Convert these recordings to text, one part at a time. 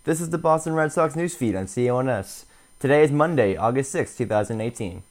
This is the Boston Red Sox newsfeed on CONS. Today is Monday, August 6, 2018.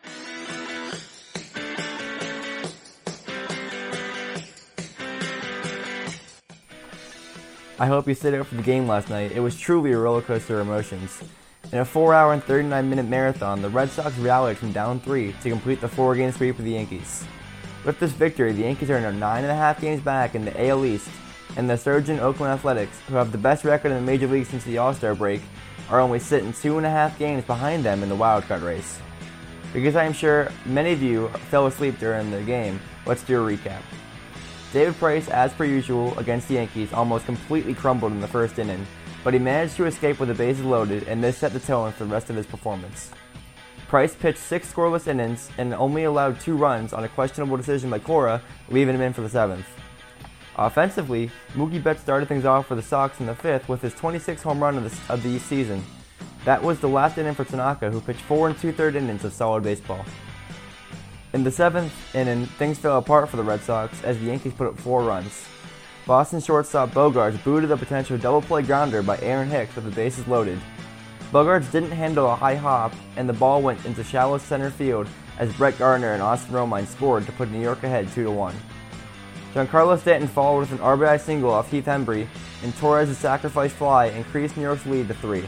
I hope you stayed up for the game last night. It was truly a roller coaster of emotions. In a 4-hour and 39-minute marathon, the Red Sox rallied from down 3 to complete the 4-game sweep of the Yankees. With this victory, the Yankees are now 9.5 games back in the AL East, and the surging Oakland Athletics, who have the best record in the Major League since the All-Star break, are only sitting 2.5 games behind them in the wildcard race. Because I am sure many of you fell asleep during the game, let's do a recap. David Price, as per usual, against the Yankees, almost completely crumbled in the first inning, but he managed to escape with the bases loaded, and this set the tone for the rest of his performance. Price pitched 6 scoreless innings and only allowed 2 runs on a questionable decision by Cora, leaving him in for the 7th. Offensively, Mookie Betts started things off for the Sox in the 5th with his 26th home run of the season. That was the last inning for Tanaka, who pitched 4 2/3 innings of solid baseball. In the 7th inning, things fell apart for the Red Sox as the Yankees put up 4 runs. Boston shortstop Bogaerts booted a potential double-play grounder by Aaron Hicks with the bases loaded. Bogaerts didn't handle a high hop, and the ball went into shallow center field as Brett Gardner and Austin Romine scored to put New York ahead 2-1. Giancarlo Stanton followed with an RBI single off Heath Hembree, and Torres' sacrifice fly increased New York's lead to 3.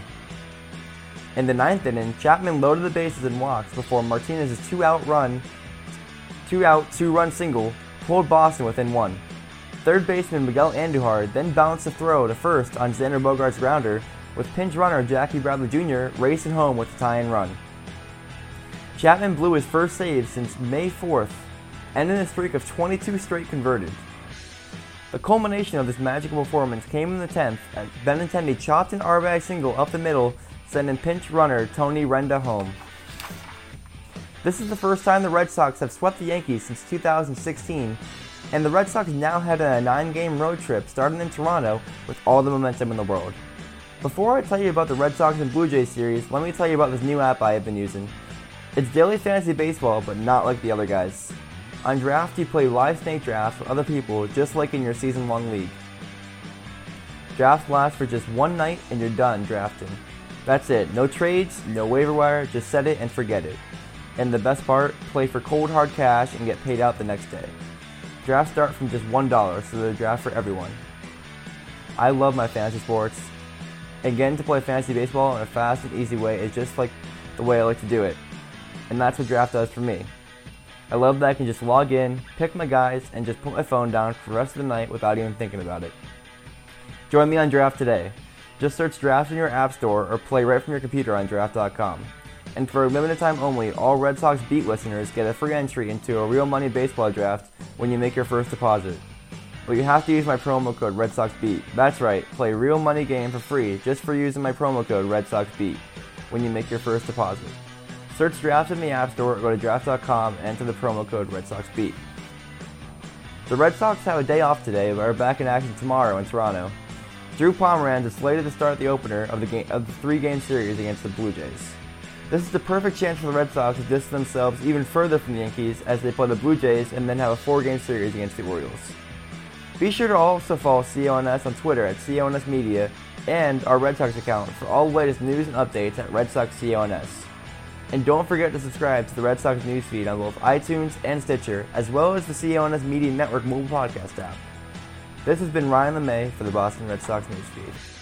In the 9th inning, Chapman loaded the bases and walks before Martinez's 2-out 2-run single pulled Boston within 1. Third baseman Miguel Andujar then bounced a throw to first on Xander Bogaerts' grounder, with pinch runner Jackie Bradley Jr. racing home with the tie-in run. Chapman blew his first save since May 4th, ending a streak of 22 straight converted. The culmination of this magical performance came in the 10th as Benintendi chopped an RBI single up the middle, sending pinch runner Tony Renda home. This is the first time the Red Sox have swept the Yankees since 2016, and the Red Sox now head on a 9-game road trip starting in Toronto with all the momentum in the world. Before I tell you about the Red Sox and Blue Jays series, let me tell you about this new app I have been using. It's daily fantasy baseball, but not like the other guys. On Draft, you play live snake drafts with other people, just like in your season-long league. Drafts last for just one night, and you're done drafting. That's it. No trades, no waiver wire, just set it and forget it. And the best part, play for cold hard cash and get paid out the next day. Drafts start from just $1, so they're a draft for everyone. I love my fantasy sports. Again, to play fantasy baseball in a fast and easy way is just like the way I like to do it. And that's what Draft does for me. I love that I can just log in, pick my guys, and just put my phone down for the rest of the night without even thinking about it. Join me on Draft today. Just search Draft in your app store or play right from your computer on Draft.com. And for a limited time only, all Red Sox Beat listeners get a free entry into a real money baseball draft when you make your first deposit. But you have to use my promo code RedSoxBeat. That's right, play a real money game for free just for using my promo code RedSoxBeat when you make your first deposit. Search Draft in the App Store or go to Draft.com and enter the promo code RedSoxBeat. The Red Sox have a day off today but are back in action tomorrow in Toronto. Drew Pomeranz is slated to start the opener of the 3-game series against the Blue Jays. This is the perfect chance for the Red Sox to distance themselves even further from the Yankees as they play the Blue Jays and then have a 4-game series against the Orioles. Be sure to also follow CONS on Twitter at CONS Media and our Red Sox account for all the latest news and updates at Red Sox CONS. And don't forget to subscribe to the Red Sox newsfeed on both iTunes and Stitcher, as well as the CONS Media Network mobile podcast app. This has been Ryan LeMay for the Boston Red Sox newsfeed.